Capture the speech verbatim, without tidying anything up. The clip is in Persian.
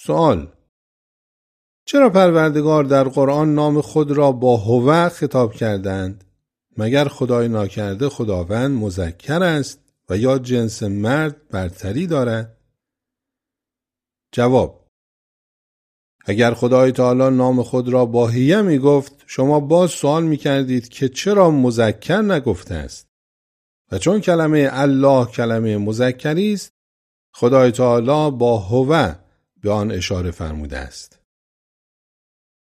سوال: چرا پروردگار در قرآن نام خود را با هو خطاب کردند؟ مگر خدای ناکرده خداوند مذکر است و یا جنس مرد برتری دارد؟ جواب: اگر خدای تعالی نام خود را با هیه می گفت، شما باز سوال می کردید که چرا مذکر نگفته است؟ و چون کلمه الله کلمه مذکری است، خدای تعالی با هو به آن اشاره فرموده است.